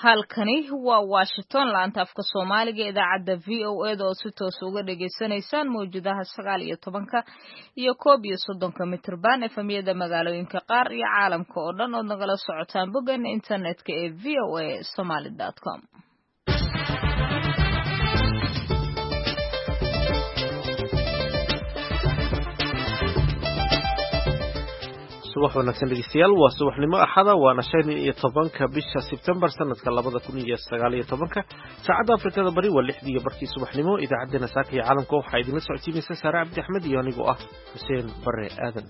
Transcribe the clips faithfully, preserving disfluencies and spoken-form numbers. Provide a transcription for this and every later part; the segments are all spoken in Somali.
halkani waa Washington laanta afka Soomaaliga idaacada V O A oo si toos uga dhageysanaysaan mowjadaha sagaal iyo tobanka iyo koob iyo soddonka mitirban efamiyada magaalooyinka qaar iyo caalamka oo dhan oo nagala socotaan boggan internetka ee v o a somali dot com. subax wanaagsan dhegeystayaal waa subaxnimo axada waana shan iyo tobanka bisha September sanadka labada kun iyo sagaal iyo tobanka saacada Afrikada bari waa lixdii iyo barkii subaxnimo idaacadana saaka iyo caalamka waxa idin la socodsiinaysa Saara Cabdi Axmed iyo anigu ah Xuseen Bare Aadan.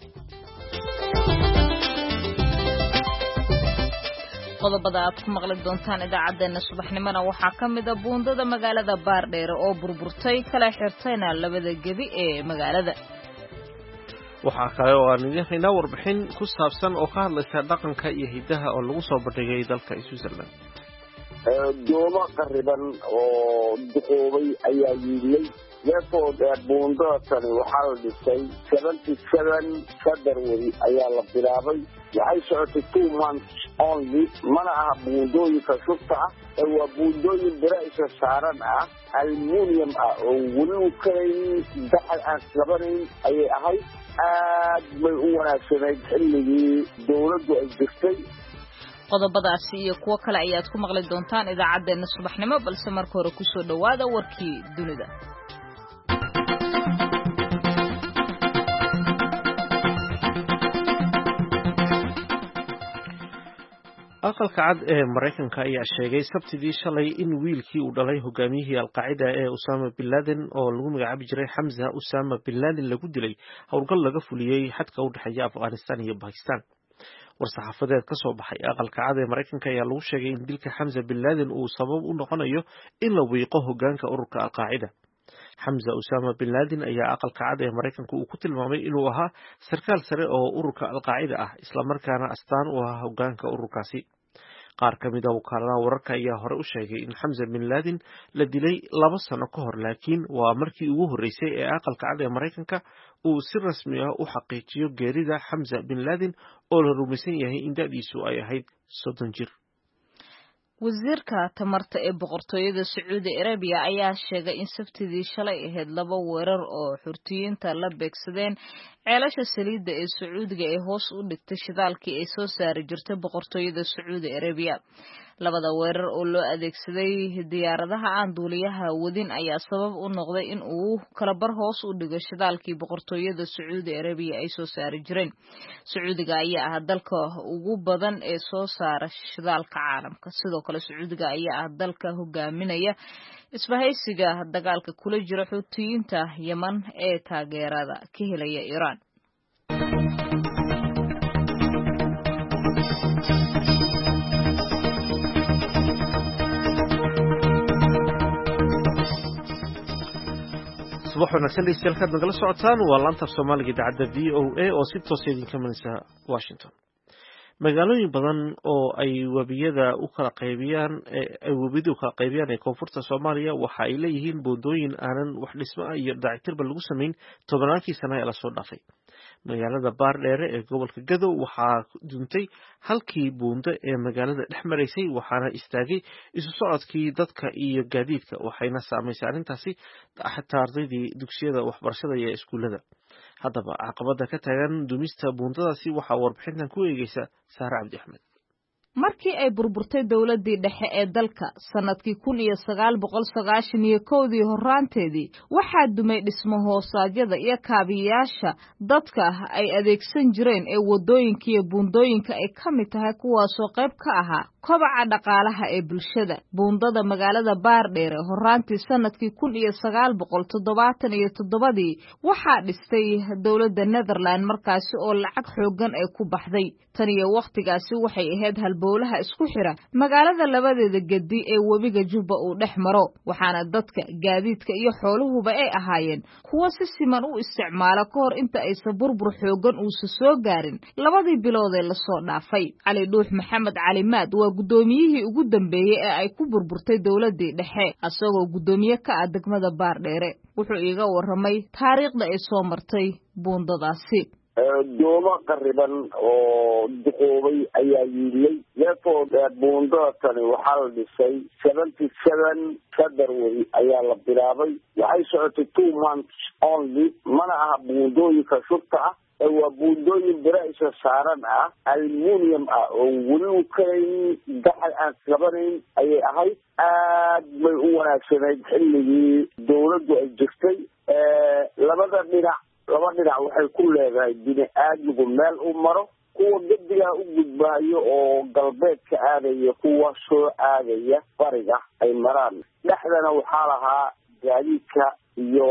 qodobada aad ku maqli doontaan idaacadeena subaxnimona waxaa ka mid ah buundada magaalada Baardheere oo burburtay kala xirtayna labada gebi ee magaalada. waxaa kale oo aan idin haynaa warbixin ku saabsan oo ka hadlaysa dhaqanka iyo hidaha oo lagu soo bandhigay dalka Switzerland. doomo qariban oo duqoobay ayaa yidlay leefoo dheer buundadani waxaa la dhisay seventy seven February ayaa la bilaabay waxay socotay two months only mana aha buundooyinka shubta ah ee waa buundooyin bira isa saaran ah aluminium ah oo weli u karayn daxal aan labanayn ayay ahayd aad bay u wanaagsanayd xilligii dawladdu ay jirtay. qodobadaasi iyo kuwo kale ayaad ku maqli doontaan idaacadeena subaxnimo balse marka hore ku soo dhawaada warkii dunida. aqalka cad ee Mareykanka ayaa sheegay sabtidii shalay in wiilkii uu dhalay hogaamiyihii Al-Qaacida ee Osama bin Laden oo lagu magacaabi jiray Hamza Osama bin Laden lagu dilay howlgal laga fuliyay xadka u dhaxeeya Afghanistan iyo Pakistan. war-saxaafadeed ka soo baxay aqalka cad ee Mareykanka ayaa lagu sheegay in dilka Hamza bin Laden uu sabab u noqonayo in la wiiqo hogaanka ururka Al-Qaacida. Hamza Osama bin Laden ayaa aqalka cad ee Mareykanka uu ku tilmaamay inuu ahaa sarkaal sare oo ururka Al-Qaacida ah isla markaana astaan u ahaa hogaanka ururkaasi. qaar ka mid ah wakaaladaha wararka ayaa hore u sheegay in Hamza bin Laden la dilay laba sano ka hor laakiin waa markii ugu horeysay ee aqalka cad ee Mareykanka uu si rasmi ah u xaqiijiyo geerida Hamza bin Laden oo la rumaysan yahay in da'diisu ay ahayd soddon jir. wasiirka tamarta ee boqortooyada Sacuudi Arabia ayaa sheegay in sabtidii shalay ahayd laba weerar oo xurtiyiinta la beegsadeen ceelasha saliidda ee Sacuudiga ee hoos u dhigtay shidaalkii ay soo saari jirtay boqortooyada Sacuudi Arabia. labada weerar oo loo adeegsaday diyaaradaha aan duuliyaha wadin ayaa sabab u noqday in uu kala bar hoos u dhigo shidaalkii boqortooyada Sacuudi Arabia ay soo saari jireen. Sacuudiga ayaa ah dalka ugu badan ee soo saara shidaalka caalamka. sidoo kale Sacuudiga ayaa ah dalka hogaaminaya isbahaysiga dagaalka kula jira xutiyiinta Yemen ee taageerada ka helaya Iran. subax wanaagsan dhegeystayaal kaad nagala socotaan waa laanta Soomaaliga idaacada V O A oo si toos idin ka imanaysa Washington. magaalooyin badan oo ay wabiyada u kala qaybiyaan ay wabiyadu u kala qaybiyaan ee koonfurta Soomaaliya waxa ay leeyihiin buundooyin aanan wax dhismo iyo dayactirba lagu sameyn tobanaadkii sano ee la soo dhaafay. magaalada Baardheere ee gobolka Gadow waxaa duntay halkii buundo ee magaalada dhex maraysay waxaana istaagay isu socodkii dadka iyo gaadiidka waxayna saameysay arrintaasi xataa ardaydii dugsiyada waxbarashada iyo iskuulada. haddaba caqabada ka taagan dumista buundadaasi waxaa warbixintan ku eegaysa Saara Cabdi Axmed. markii ay burburtay dawladii dhexe ee dalka sanadkii kun iyo sagaal boqol sagaashan iyo kowdii horaanteedii waxaa dumay dhismo hoosaadyada iyo kaabiyaasha dadka ay adeegsan jireen ee wadooyinka iyo buundooyinka ay ka mid tahay kuwaasoo qayb ka ahaa kobaca dhaqaalaha ee bulshada. buundada magaalada Baardheere horaantii sanadkii kun iyo sagaal boqol toddobaatan iyo toddobadii waxaa dhistay dawladda Netherland markaasi oo lacag xoogan ay ku baxday. tan iyo waqtigaasi waxay ahayd halbowlaha isku xira magaalada labadeeda gedi ee webiga Jubba uu dhex maro waxaana dadka gaadiidka iyo xooluhuba ay ahaayeen kuwa si siman u isticmaala ka hor inta aysan burbur xoogan uusa soo gaarin labadii bilood ee la soo dhaafay. Cali Dhuux Maxamed Cali Maad waa gudoomiyihii ugu dambeeyay ee ay ku burburtay dawladii dhexe asagoo gudoomiye ka ah degmada Baardheere wuxuu iiga waramay taariikhda ay soo martay buundadaasi. doomo qariban oo duqoobay ayaa yiilay therefore buundada tani waxaa la dhisay seventy seven february ayaa la bilaabay waxay socotay two months only mana aha buundooyinka shubta ah waa buundooyin bira isa saaran ah aluminium ah oo weli u kalayn daxal aan qabanayn ayay ahayd aad bay u wanaagsanayd xilligii dawladdu ay jirtay labada dhinac laba dhinac waxay ku leedahay bini aadmigu meel u maro kuwa gedigaa u gudbaayo oo galbeedka aadaya kuwa soo aadaya bariga ay maraan dhexdana waxaa lahaa gaadiidka iyo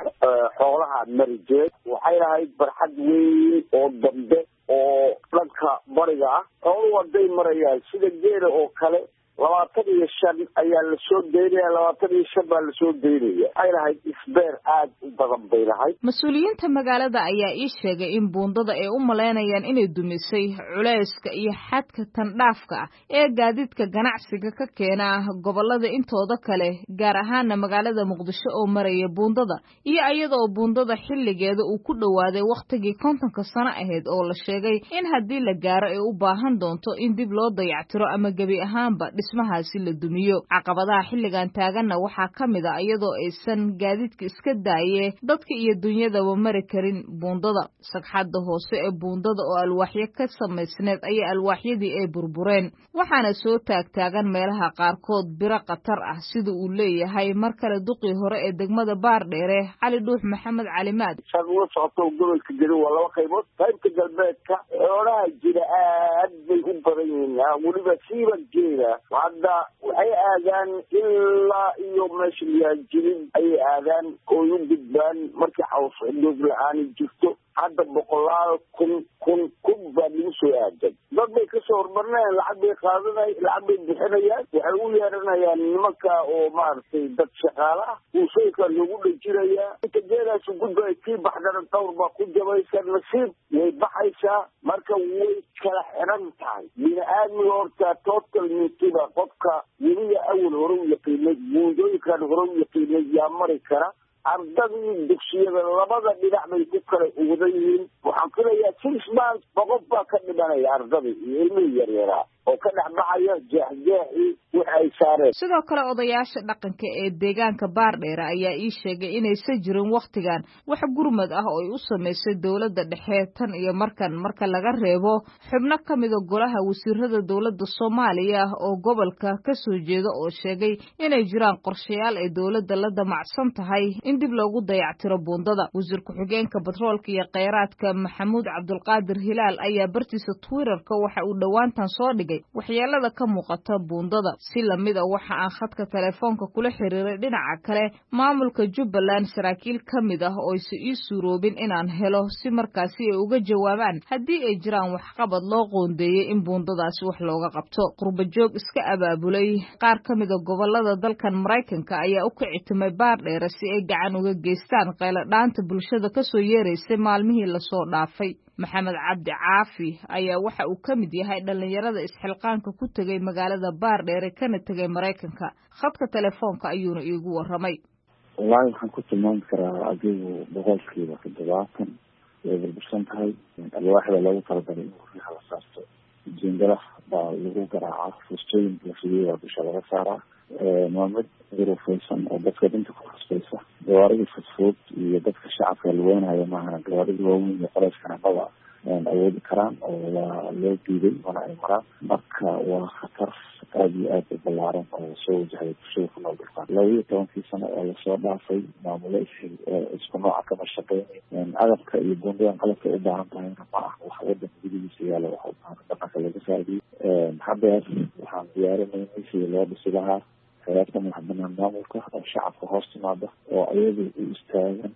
xoolaha marijeed waxay lahayd barxad weyn oo dambe oo dhanka bariga ah xooluhu hadday marayaan sida geela oo kale labaatan iyo shan ayaa lasoo daynaya labaatan iyo shan baa lasoo daynaya waxay lahayd isbeer aad u badan bay lahayd mas-uuliyiinta magaalada ayaa ii sheegay in buundada ay u malaynayaan inay dumisay culeyska iyo xadka tandhaafka ah ee gaadiidka ganacsiga ka keena gobolada intooda kale gaar ahaana magaalada muqdisho oo maraya buundada iyo iyada oo buundada xilligeeda uu ku dhowaaday wakhtigii kontonka sano ahayd oo la sheegay in haddii la gaaro ay u baahan doonto in dib loo dayactiro ama gebi ahaanba dhismahaasi la dumiyo caqabadaha xilligan taaganna waxaa ka mid a iyadoo aysan gaadiidka iska daaye dadka iyo dunyadaba mari karin buundada sagxadda hoose ee buundada oo alwaaxyo ka samaysneed ayaa alwaaxyadii ay burbureen waxaana soo taagtaagan meelaha qaarkood biro khatar ah sida uu leeyahay mar kale duqii hore ee degmada baardheere cali dhuux maxamed calimaad saad ula socoto gobolka gedi waa laba qaybood qaybta galbeedka xoolaha jira aad bay u badan yihiin weliba siiba geela hadda waxay aadaan ilaa iyo meesha liyaajilin ayay aadaan ooy u gudbaan markii caws doog la-aani jirto hadda boqolaal kun kun kun baa lagu soo aadan dad bay kasoo hormarnayaan lacag bay qaadanay lacag bay bixinayaan waxay u yeeranayaan nimanka oo maaragtay dad shaqaala ah buusooyinka lagu dhajinayaa inta geelaasu gudbay kii baxdana dawr baa ku jabaysa nasiib way baxaysaa marka way kala xiran tahay bini aadmiga horta total mitiba qofka weliya awal hore u yaqiinay buundooyinkan hore u yaqiinay yaa mari kara ardadii dugsiyada labada dhinac bay ku kala uwadan yihiin waxaan filayaa six months boqof baa ka dhimanaya ardadii iyo ilmihii yaryaraa oo ka dhexbaxaya jeexjeexii wix ay saareen sidoo kale odayaasha dhaqanka ee deegaanka baardheere ayaa ii sheegay inaysan jirin wakhtigan wax gurmad ah oo ay u samaysay dowladda dhexe tan iyo markan marka laga reebo xubno ka mida golaha wasiirada dowladda soomaaliya oo gobolka ka soo jeeda oo sheegay inay jiraan qorshayaal ay dowladda la damacsan tahay in dib loogu dayactiro buundada wasiir ku-xigeenka batroolka iyo kheyraadka maxamuud cabdulqaadir hilaal ayaa bartiisa twitterka waxa uu dhowaantan soo dhigay waxyeelada ka muuqata buundada si lamida waxa aan khadka telefoonka kula xiriiray dhinaca kale maamulka Jubbaland saraakiil ka mid ah oo aysan ii suuroobin inaan helo si markaasi ay uga jawaabaan haddii ay jiraan waxqabad loo qoondeeyey in buundadaasi wax looga qabto qurba joog iska abaabulay qaar ka mid a gobolada dalkan Maraykanka ayaa u kicitimay baardheere si ay gacan uga geystaan qaylo dhaanta bulshada ka soo yeeraysay maalmihii la soo dhaafay maxamed cabdi caafi ayaa waxa uu ka mid yahay dhalinyarada isxilqaanka ku tegay magaalada baardheere kana tegay Maraykanka khadka telefoonka ayuuna iigu waramay wallaahi waxaan ku tilmaami karaa adigu boqolkiiba toddobaatan way burbursan tahay alwaaxda loogu talagalay in guryaha la saarto jingala baa lagu garaacaa fustooyin la fidiyaa dusha laga saaraa waa mid duruufaysan oo dadka dhinta ku khasbaysa gawaaridii fudfud iyo dadka shacabka luweynaya maahana gawaaridii waaweyn iyo qolayskana maba awoodi karaan oo waa loo diiday mana ay maraan marka waa khatar aada iyo aada u ballaaran oo soo wajahay bulshada ku nool dalkan laba iyo tobankii sano oo lasoo dhaafay maamulo isku nooca kama shaqeynay agabka iyo buundadan qalabka u baahan tahayna ma ah wax wadanka gudihiisa yaala waxa ubaahan dhaqanka laga saadiyo hadeer waxaan diyaarinaynay sidii loo dhisi lahaa hay'adka madax banaan maamulka oo shacabka hoos timaada oo ayagu u istaagan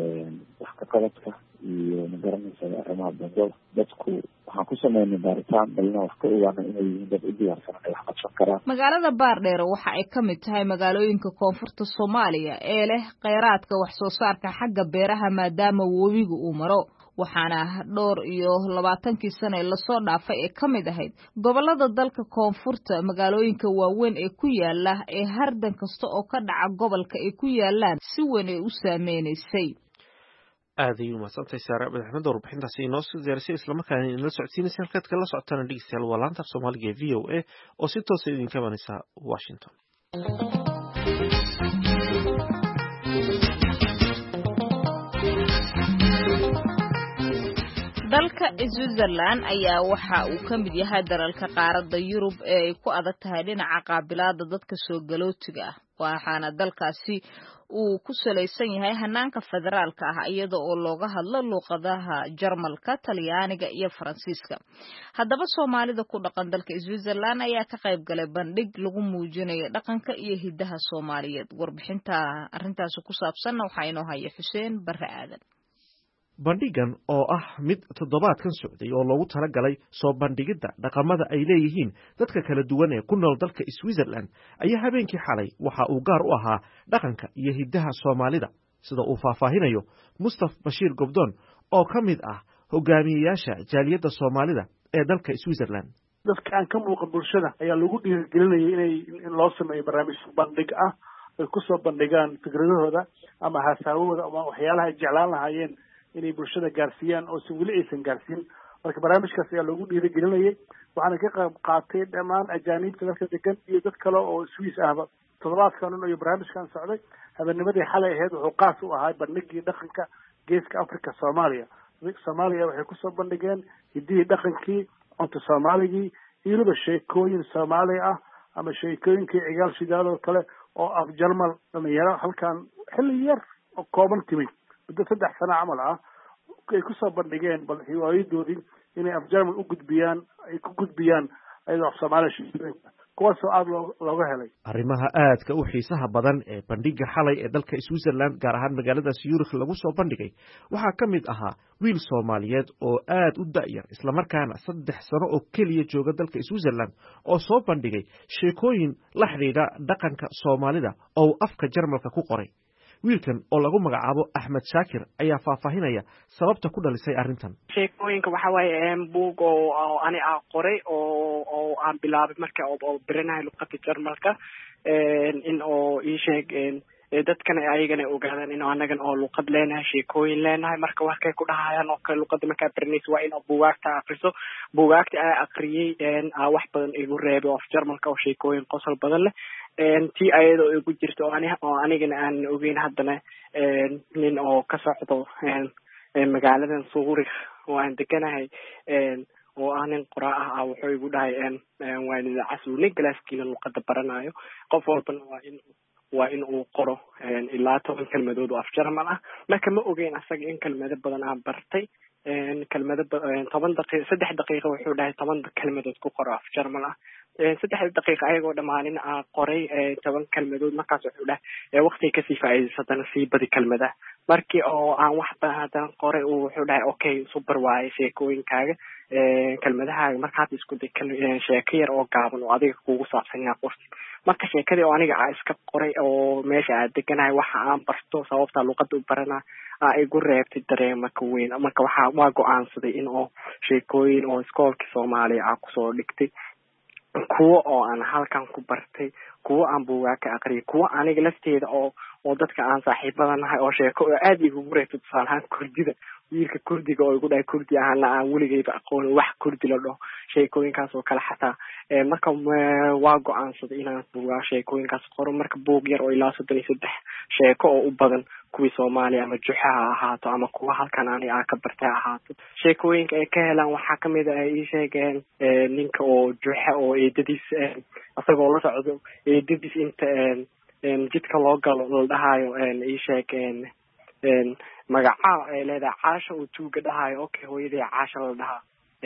wax ka qabadka iyo magaranaysa arrimaha buundada dadku waxaan ku sameynay baaritaan balina wax ka ogaana inay yihiin dad u diyaarsan inay wax qabsan karaan magaalada baardheere waxa ay ka mid tahay magaalooyinka koonfurta Soomaaliya ee leh kheyraadka wax soo saarka xagga beeraha maadaama webigu uu maro waxaana dhowr iyo labaatankii sano ee lasoo dhaafay ee ka mid ahayd gobolada dalka koonfurta magaalooyinka waaweyn ee ku yaala ee hardan kasta oo ka dhaca gobolka ay ku yaalaan si weyn ay u saameynaysay aad ayuu mahadsantahay saare madaxmada warbixintaasi inoo soo diyaarisay islamarkaana inala socodsiinaysa halkaad kala socotaan dhegeystayaal waa laanta af soomaaliga ee v o a oo si toosa idinka imanaysa washington. dalka Switzerland ayaa waxa uu ka mid yahay dalalka qaaradda Yurub ee ay ku adag tahay dhinaca qaabilaada dadka soo galootiga ah waxaana dalkaasi uu ku salaysan yahay hanaanka federaalka ah iyada oo looga hadlo luqadaha Jarmalka, Talyaaniga iyo Faransiiska. Haddaba Soomaalida ku dhaqan dalka Switzerland ayaa ka qayb galay bandhig lagu muujinayo dhaqanka iyo hidaha Soomaaliyeed. Warbixinta arrintaas ku saabsan waxa inoo haya Xuseen Barre Aadan. bandhigan oo ah mid toddobaadkan socday oo loogu talagalay soo bandhigidda dhaqamada ay leeyihiin dadka kala duwan ee ku nool dalka Switzerland ayaa habeenkii xalay waxa uu gaar u ahaa dhaqanka iyo hidaha Soomaalida sida uu faahfaahinayo Mustaf Bashiir Gobdoon oo ka mid ah hogaamiyayaasha jaaliyadda Soomaalida ee dalka Switzerland. dadka aan ka muuqan bulshada ayaa lagu dhiirigelinayay inay in loo sameeyo barnaamij bandhig ah ay ku soo bandhigaan fikradahooda ama hasaawooda ama waxyaalaha ay jeclaan lahaayeen inay bulshada gaarsiiyaan oo si weli aysan gaarsiin. marka barnaamijkaas ayaa loogu dhiirigelinayay waxaana ka qayb qaatay dhammaan ajaanibta dalka degan iyo dad kale oo Swiss ahba. toddobaadkan iyo barnaamijkan socday habeennimadii xalay ahayd wuxuu qaas u ahaa bandhigii dhaqanka geeska Afrika Soomaaliya. Soomaaliya waxay ku soo bandhigeen hidii dhaqankii cunto Soomaaligii iyo weliba sheekooyin Soomaali ah ama sheekooyinkii ciyaal shidaadoo kale oo af Jarmal dhalinyaro halkan xilli yar oo kooban timid muddo saddex sano camal ah ay ku soo bandhigeen bal hiwaayadoodii inay af Jarmal u gudbiyaan ay ku gudbiyaan ayadoo Soomaali sheekooyinka kuwaasoo aad looga helay. arrimaha aadka u xiisaha badan ee bandhiga xalay ee dalka Switzerland gaar ahaan magaalada Zurich lagu soo bandhigay waxaa ka mid ahaa wiil Soomaaliyeed oo aad u da'yar isla markaana saddex sano oo kaliya jooga dalka Switzerland oo soo bandhigay sheekooyin la xiriira dhaqanka Soomaalida oo afka Jarmalka ku qoray. wiilkan oo lagu magacaabo Axmed Shaakir ayaa faahfaahinaya sababta ku dhalisay arrintan. sheekooyinka waxa waaye buug oo ani aan qoray oo oo aan bilaabay marka oo baranahay luqadda Jarmalka in oo ii sheeg dadkana ayagana ogaadaan in anagan oo luqad leenahay sheekooyin leenahay marka waxay ku dhahayaan oo kale luqadda marka baranayso waa in buugaagta akhriso buugaagta ay akhriyay aan wax badan igu reebay oo Jarmalka oo sheekooyin qosol badan leh tii ayadoo igu jirto oo aniga oo anigana aan ogeyn haddana nin oo ka socdo magaaladan Zurich oo aan deganahay oo aan nin qoraa ah wuxuu igu dhahay waa in casuulin galaaskiina luqadda baranayo qof walbana waa in waa in uu qoro ilaa toban kelmadood oo af Jarmal ah marka ma ogeyn asaga in kelmado badan aan bartay kelmado toban daqiiqo saddex daqiiqo wuxuu dhahay toban kelmadood ku qoro af Jarmal ah saddex daqiiqo ayagoo dhamaanin aan qoray toban kelmadood markaas wuxuu dhahay waqti ka sii faa'iidaysatana sii badi kelmada markii oo aan wax badan qoray uu wuxuu dhahay okay super waaye sheekooyinkaaga kelmadahaaga markaad isku day sheeko yar oo gaaban oo adiga kugu saabsan inaad qortid marka sheekadii oo aniga aan iska qoray oo meesha aan deganahay waxa aan barto sababta luqadda u baranaa aa igu reebtay dareema ka weyn marka waxa waa go'aansaday in oo sheekooyin oo iskoolka Soomaaliya aan kusoo dhigtay kuwa oo aan halkan ku bartay kuwa aan buugaag ka aqriyay kuwa aniga lafteeda oo oo dadka aan saaxiibada nahay oo sheeko oo aad igu reebtay tusaalahan Kurdida wiilka Kurdiga oo igu dhahay Kurdi ahna aan weligayba aqoon wax Kurdi la dhaho sheekooyinkaas oo kale xataa marka waa go'aansaday inaan buugaa sheekooyinkaas qoro marka buug yar oo ilaa soddon iyo saddex sheeko oo u badan kuwii Soomaaliya ama Juxa ha ahaato ama kuwa halkan ani aan ka bartay ahaato sheekooyinka ay ka helaan waxaa ka mid ah ay sheegeen ninka oo Juxa oo eedadiis asagoo la socdo eedadiis inta jidka loo galo la dhahayo ay sheegeen magaca ay leedahay Caasha oo tuuga dhahayo okay hooyaday Caasha la dhahaa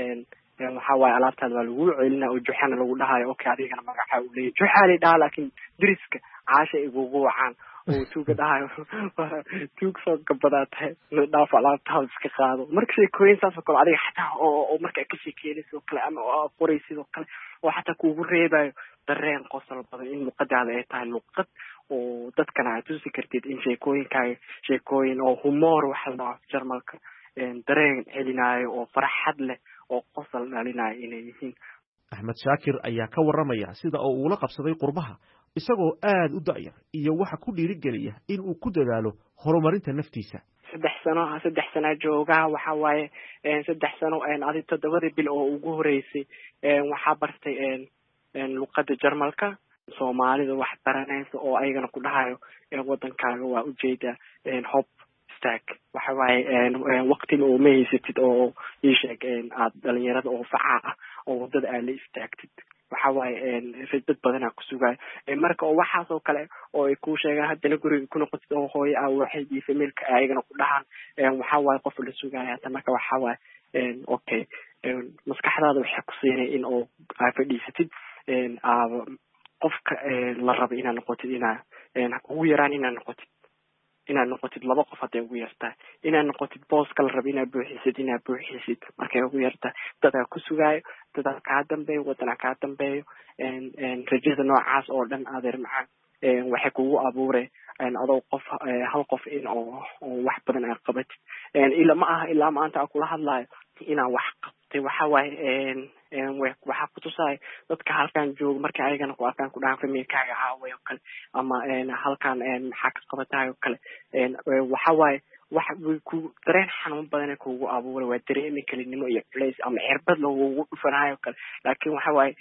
waxa waaye alaabtaada waa lagu celinaa oo Juxana lagu dhahayo okay adigana magaca uu leeyahay Juxa la dhahaa laakiin diriska Caasha igugu wacaan oo tuuga dhahayo tuug soo gabadhaatay dhaaf alaabtaada iska qaado marka sheekooyin saas oo kale adiga xataa oo marka ka sheekeynayso kale ama qoraysido kale oo xataa kuugu reebayo dareen qosol badan in luqadaada ay tahay luqad oo dadkana aad tusi kartid in sheekooyinkaaga sheekooyin oo humor waxa la Jarmalka dareen celinayo oo farxad leh oo qosol dhalinayo inay yihiin. Axmed Shaakir ayaa ka waramaya sida uu ula qabsaday qurbaha isagoo aad u da'yar iyo waxa ku dhiirigeliya in uu ku dadaalo horumarinta naftiisa. saddex sano saddex sana joogaa waxa waaye saddex sano adi toddobadii bil oo ugu horeysay waxaa bartay luqada jarmalka soomaalida wax baranaysa oo ayagana ku dhahayo wadankaaga waa ujeeda hob stag waxa waaye waqtiga oo ma haysatid oo ii sheeg aad dhalinyarada oo facaa ah oo wadada aad la istaagtid waxa waaye dad badanaa ku sugayo marka oo waxaas oo kale oo ay ku sheegaan haddana guriga ku noqotid oo hooyo ah waxay iyo familka ayagana ku dhahaan waxa waaye qof la sugayo hata marka waxa waaye okay maskaxdaada waxay ku siinay in oo aad fadhiisatid qofka la rabo inaad noqotid inaa ugu yaraan inaad noqotid inaad noqotid laba qof hadday ugu yartahay inaad noqotid booska la rabo inaad buuxisid inaad buuxisid markay ugu yartahay dadaa ku sugaayo dadaa kaa dambeeyo wadana kaa dambeeyo rajada noocaas oo dhan adeer macaan waxay kugu abuure adoo qof hal qof in oo wax badan aad qabatid ila ma aha ilaa maanta aan kula hadlayo inaan wax qabtay waxa waaye waxaa kutusaay dadka halkan jooga markay ayagana ku arkaan ku dhahaan familkaaga caaway oo kale ama halkan maxaa ka qabatahay oo kale waxa waaye waxa ku dareen xanuun badan kugu abuuray waa dareemi kalinimo iyo culays ama cirbad lagugu dhufanayo oo kale laakiin waxa waaye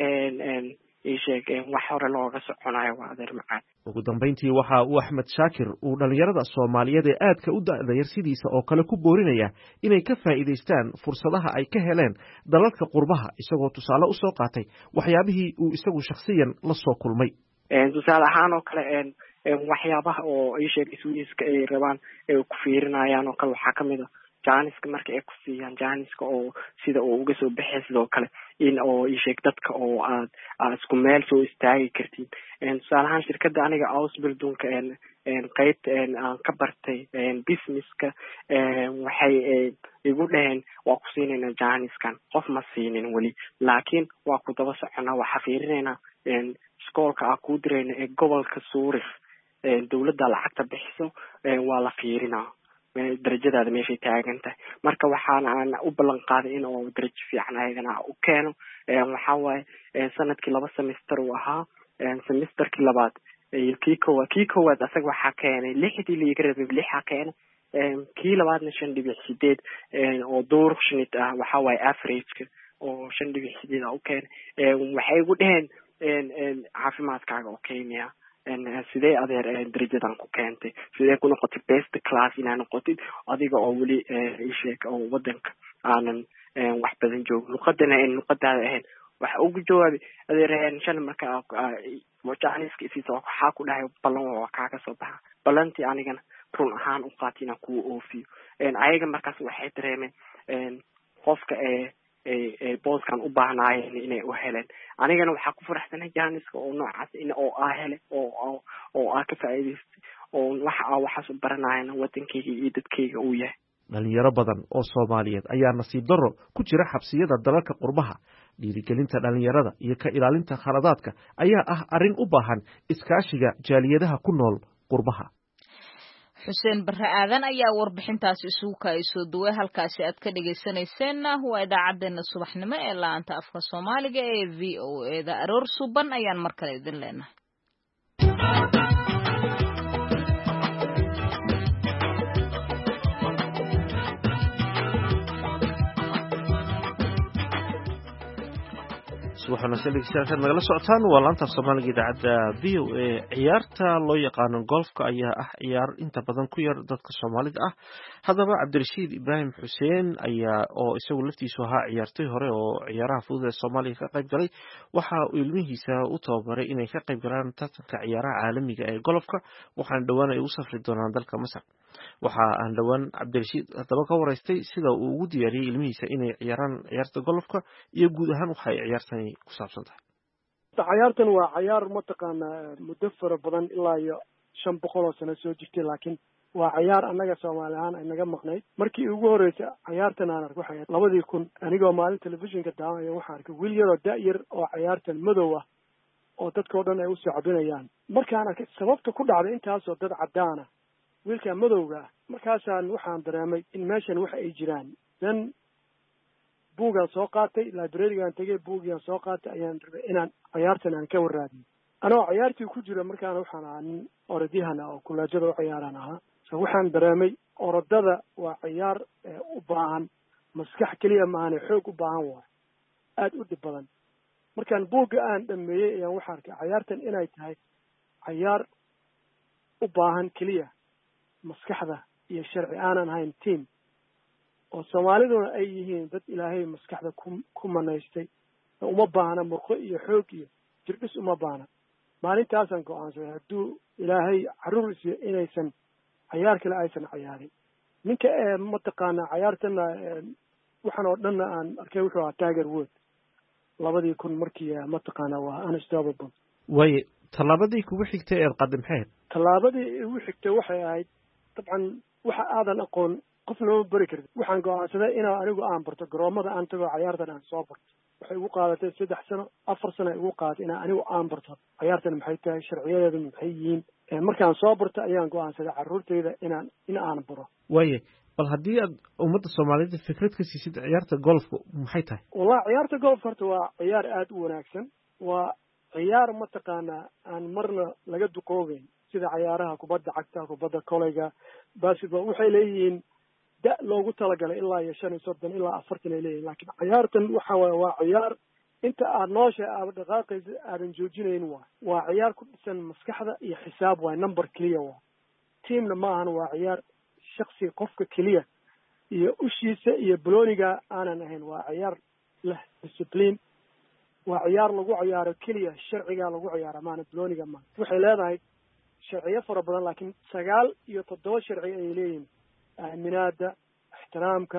isheeg wax hore looga soconayo waa adeer macaan ugu dambayntii waxa uu Axmed Shaakir uu dhalinyarada Soomaaliyeed ee aadka u da'da yar sidiisa oo kale ku boorinaya inay ka faa'iideystaan fursadaha ay ka heleen dalalka qurbaha isagoo tusaale u soo qaatay waxyaabihii uu isagu shakhsiyan la soo kulmay tusaale ahaan oo kale waxyaabaha oo isheeg iswiiska ay rabaan ay ku fiirinayaan oo kale waxaa kamid ah jaaniska marka ay ku siiyaan jaaniska oo sida uu uga soo baxay sidoo kale in oo isheeg dadka oo aad aad isku meel soo istaagi kartiin tusaale ahaan shirkadda aniga Ausbildungka qaybta aan ka bartay businesska waxay igu dhaheen waa ku siinayna jaaniskan qof ma siinin weli laakiin waa ku daba soconaa waxaa fiirinayna iskoolka aan ku dirayna ee gobolka Zurich dawladda lacagta bixiso waa la fiirinaa darajadaada meeshay taagan tahay marka waxaana aan u ballan qaaday in oo darajo fiican ayagana u keeno waxa waaye sanadkii laba semester uu ahaa semesterkii labaad kii koowaad kii koowaad asaga waxaa keenay lixdii liiga rabay lixa keenay kii labaadna shan dhibic sideed oo durkshnit ah waxa waaye averageka oo shan dhibic sideed ah u keenay waxay igu dheheen caafimaadkaaga oo kenya sidee adeer darajadan ku keentay sidee ku noqotid best class inaa noqotid adiga oo weli isheeg oo wadanka aanan wax badan joogin luqadana luqadaada ahayn waxa ugu jawaabi adeer shan marka jaaniska isiisa waxaa ku dhahay ballan waa kaaga soo baxa ballantii anigana run ahaan u qaati inaan kuu oofiyo ayaga markaas waxay dareemeen qofka ee booskan u baahnaayeen inay u heleen anigana waxaa ku faraxsanay jaaniska oo noocaas in oo aa hele oo oo aa ka faa'iidaystay oo waxa aa waxaas u baranayana wadankayga iyo dadkayga uu yahay dhalinyaro badan oo Soomaaliyeed ayaa nasiib darro ku jira xabsiyada dalalka qurbaha dhiirigelinta dhalinyarada iyo ka ilaalinta khaladaadka ayaa ah arrin u baahan iskaashiga jaaliyadaha ku nool qurbaha xuseen barre aadan ayaa warbixintaasi isugu ka soo duway halkaasi aad ka dhageysanayseena waa idaacadeena subaxnimo ee laanta afka Soomaaliga ee V O A da aroor suban ayaan mar kale idin leenahay waxaana saldhigaysan nagala socotaan waa laanta Soomaaliga idaacadda V O A ciyaarta loo yaqaan golfka ayaa ah ciyaar inta badan ku yar dadka Soomaalida ah hadaba Cabdirashiid Ibraahim Xuseen ayaa oo isagu laftiisu ahaa ciyaartoy hore oo ciyaaraha fudud ee Soomaaliya ka qayb galay waxa uu ilmihiisa u tababaray inay ka qayb galaan tartanka ciyaaraha caalamiga ee golfka waxaan dhawaan ay u safri doonaan dalka Masar waxa aan dhawaan Cabdirashiid hadaba ka wareystay sida uu ugu diyaariyay ilmihiisa inay ciyaaraan ciyaarta golfka iyo guud ahaan waxa ay ciyaartani ku saabsan tahay ciyaartan waa ciyaar mataqaana muddo fara badan ilaa iyo shan boqol oo sano soo jirtay laakiin waa ciyaar annaga Soomaali ahaan ay naga maqnayd markii ugu horeysay ciyaartan aan arko waxay labadii kun anigoo maalin telefishinka daawanaya waxaan arkay wiil yar oo da'yar oo ciyaartan madow ah oo dadka oo dhan ay u soo cabinayaan markaan arkay sababta ku dhacday intaasoo dad cadaan ah wiilka madowga ah markaasaan waxaan dareemay in meeshan waxa ay jiraan dan buugaan soo qaatay library-gaan tegay buugaan soo qaatay ayaan rabay inaan ciyaartan aan ka waraadiyo anoo ciyaartii ku jira markaana waxaan ahaa nin orodyahan ah oo kuleejada u ciyaaraan ahaa so waxaan dareemay orodada waa ciyaar u baahan maskax keliya maahane xoog u baahan waayo aada u dhib badan markaan buugga aan dhameeyey ayaan waxaa arkay cayaartan inay tahay cayaar u baahan keliya maskaxda iyo sharci aanan ahayn team oo soomaaliduna ay yihiin dad ilaahay maskaxda ku ku manaystay uma baahna murqo iyo xoog iyo jirdhis uma baahna maalintaasaan go-aansaday hadduu ilaahay carruur isiyo inaysan cayaar kale aysan cayaarin ninka mataqaana cayaartana waxaan oo dhanna aan arkay wuxuu ahaa Tiger Woods labadii kun markii mataqaana waa unstoppable waaye tallaabadii kugu xigtay ee qaaday maxay ahayd tallaabadii igu xigtay waxay ahayd dabcan waxa aadan aqoon qofna ma bari karin waxaan go-aansaday inaan anigu aan barto garoomada aan tago cayaartan aan soo barto waxay igu qaadatay saddex sano afar sano igu qaadatay inaan anigu aan barto cayaartan maxay tahay sharciyadeedu maxay yihiin markaan soo barto ayaan go-aansaday carruurtayda inaan in aan baro waaye bal haddii aad ummadda Soomaaliyeed fikrad ka siisid ciyaarta golfka maxay tahay wallahi ciyaarta golfka horta waa ciyaar aad u wanaagsan waa ciyaar mataqaana aan marna laga duqoobeyn sida ciyaaraha kubadda cagta kubadda kolayga basketball waxay leeyihiin da loogu talagalay ilaa iyo shan iyo soddon ilaa afartan ay leeyihiin laakiin ciyaartan waxa waaye waa ciyaar inta aad noosha aad dhaqaaqaysa aadan joojinayn waa waa ciyaar ku dhisan maskaxda iyo xisaab waa number keliya waa teamna ma ahan waa ciyaar shakhsi qofka keliya iyo ushiisa iyo balooniga aanan ahayn waa ciyaar leh discipline waa ciyaar lagu ciyaaro keliya sharciga lagu ciyaaro maana balooniga ma waxay leedahay sharciyo fara badan laakiin sagaal iyo toddoba sharci ay leeyihiin aaminaada ixtiraamka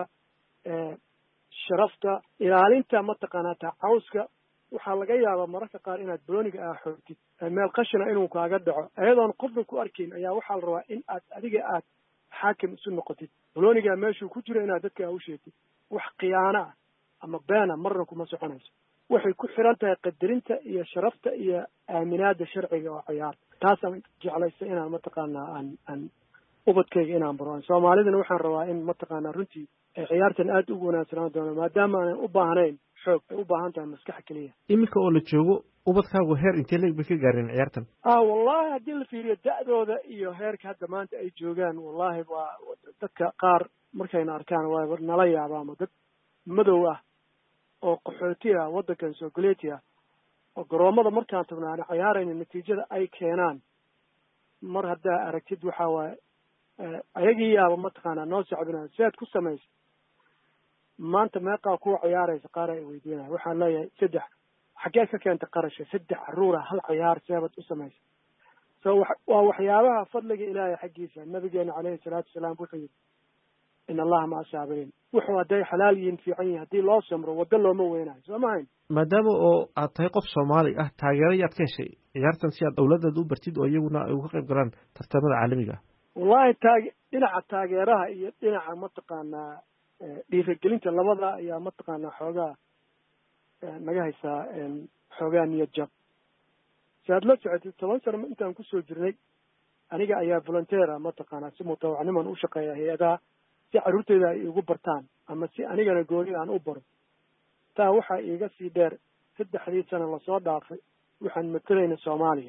sharafta ilaalinta mataqaanaa tacawska waxaa laga yaabaa mararka qaar inaad balooniga aa xoogtid meel qashina inuu kaaga dhaco ayadoon qofna ku arkayn ayaa waxaa la rabaa in aad adiga aad xaakim isu noqotid balooniga meeshuu ku jiro inaad dadka u sheegtid wax khiyaano ah ama beena marna kuma soconayso waxay ku xiran tahay qadarinta iyo sharafta iyo aaminaada sharciga oo ciyaar taasaan jeclaysa inaan mataqaanaa aan aan ubadkayga inaan baro soomaalidana waxaan rabaa in mataqaanaa runtii ay ciyaartan aad ugu wanaagsanaan doono maadaama aanan u baahnayn xoog ay u baahan tahay maskax keliya iminka oo la joogo ubadkaagu heer intee leeg bay ka gaareen ciyaartan ah wallahi haddii la fiiriyo da'dooda iyo heerka hadda maanta ay joogaan wallahi waa dadka qaar markayna arkaan waa nala yaaba ama dad madow ah oo qaxooti ah waddankan soogaleeti ah oo garoomada markaan tagnaana ciyaarayna natiijada ay keenaan mar haddaa aragtid waxaa waaye ayagii yaaba mataqaanaa noo socdinaa si aad ku samaysa maanta meeqaa kuwa ciyaaraysa qaar ay weydiinaya waxaan leeyahay saddex xaggee ka keenta qarasha saddex carruura hal ciyaar seebad u samaysa so waa waxyaabaha fadliga ilaahay xaggiisa nabigeena caleyhi salaatu wasalaam wuxuu yidhi in allaha maca saabiriin wuxuu hadday xalaal yihiin fiican yihin haddii loo samro waddo looma weynayo soo ma hayn maadaama oo aad tahay qof Soomaali ah taageero yaad ka heshay ciyaartan si aad dawladda u bartid oo iyaguna ay uga qayb galaan tartamada caalamiga wallahi taag dhinaca taageeraha iyo dhinaca mataqaanaa dhiirigelinta labada ayaa mataqaanaa xoogaa naga haysaa xoogaa niyad jab si aad la socotid toban sano intaan kusoo jirnay aniga ayaa volunteera mataqaanaa si mutawacniman u shaqeeya hay-adaha si carruurteyda ay igu bartaan ama si anigana gooni aan u baro taa waxaa iiga sii dheer saddexdii sano lasoo dhaafay waxaan matalayna soomaaliya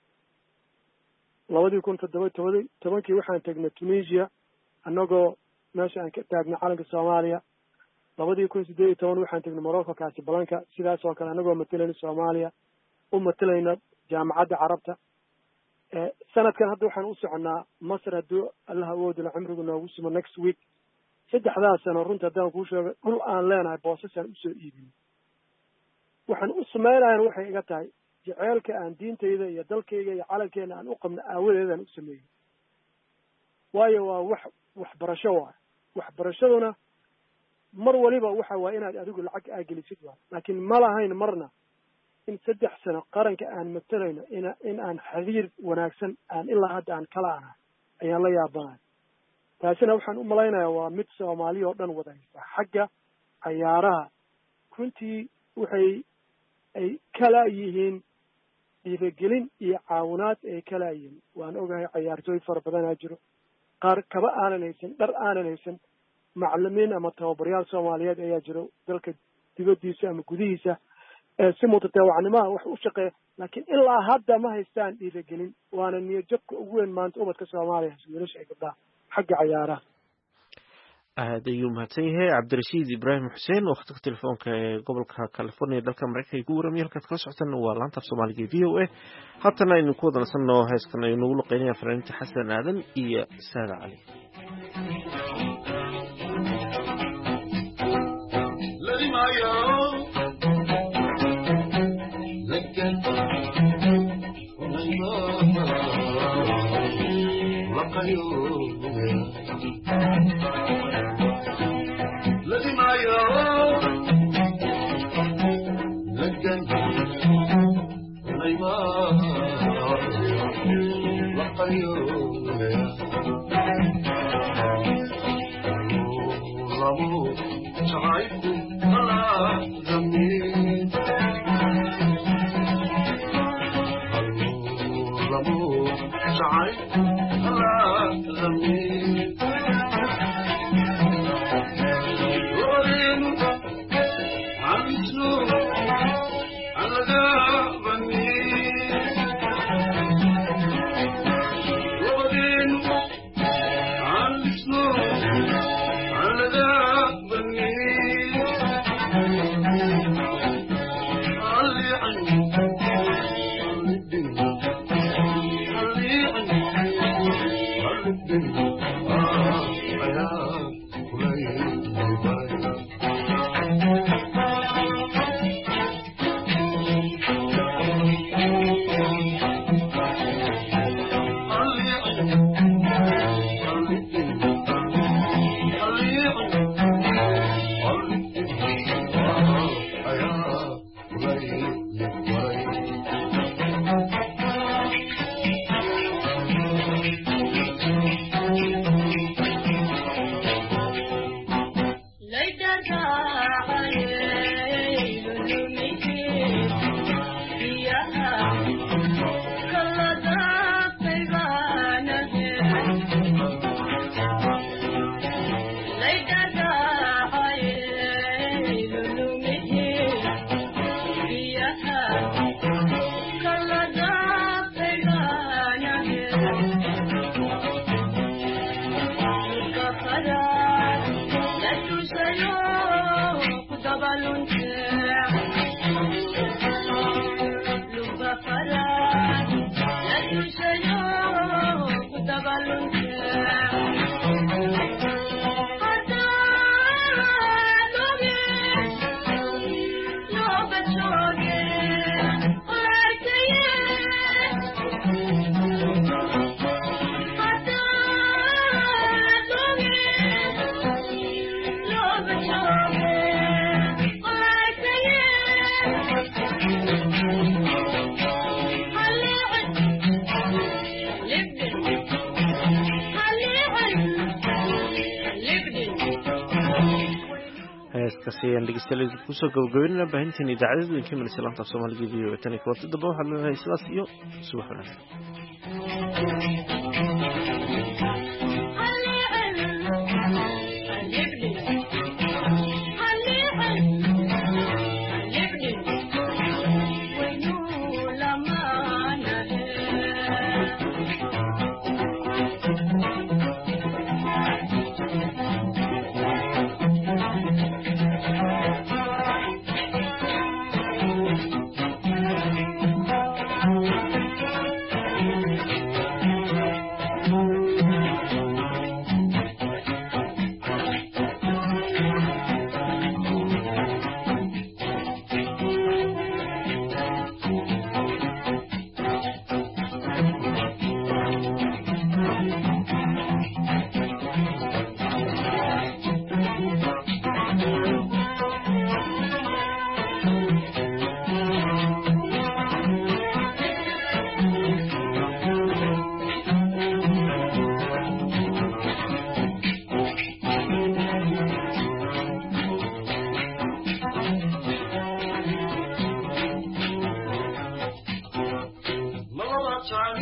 labadii kun toddoba toban tobankii waxaan tagnay tunisia annagoo meesha aan ka taagnay calanka soomaaliya labadii kun siddeed iyo toban waxaan tagnay morocco casablanca sidaas oo kale annagoo matalayna soomaaliya u matalayna jaamacadda carabta sanadkan hadda waxaan u soconnaa masr hadduu allah awoodila cumrigu noogu simo next week saddexdaas sano runta haddaan kuu sheego dhul aan leenahay boosasaan usoo iibin waxaan u samaynayan waxay iga tahay jeceelka aan diintayda iyo dalkayga iyo calankeena aan u qabno aawadeedaan u sameeyey waayo waa wax waxbarasho waay waxbarashaduna mar waliba waxa waay inaad adigu lacag aagelisid waay laakiin ma lahayn marna in saddex sano qaranka aan matalayno in in aan xiriir wanaagsan aan ilaa hadda aan kala aha ayaan la yaabanahay taasina waxaan u malaynayaa waa mid soomaaliya oo dhan wada haysta xagga cayaaraha runtii waxay ay kala yihiin dhiirigelin iyo caawinaad ay kala yihiin waan ogahay cayaartooy fara badanaa jiro qaar kaba aanan haysan dhar aanan haysan macalimiin ama tababaryaal soomaaliyeed ayaa jiro dalka dibaddiisa ama gudihiisa si mutateewacnimaha wax u shaqeeya laakiin ilaa hadda ma haystaan dhiirigelin waana niyadjabka ugu weyn maanta ubadka soomaaliya wiilasha ay gabdhaha xagga cayaaraha aad ayuu mahadsan yahay cabdirashiid ibraahim xuseen oo khadka telefoonka ee gobolka california dalka maraykanka igu warramiyay halkaad kala socotaan waa laanta af soomaaliga e v o a haatana aynu ku wada nasanno heeskan aynu nagu luqeynaya fanaaniinta xasan aadan iyo saada cali kusoo gabagabeynana baahinteen idaacadadu inka imanaysa laanta af soomaaliga v o tan iyo kulanti dambe waxaad leenahay sidaas iyo subax time.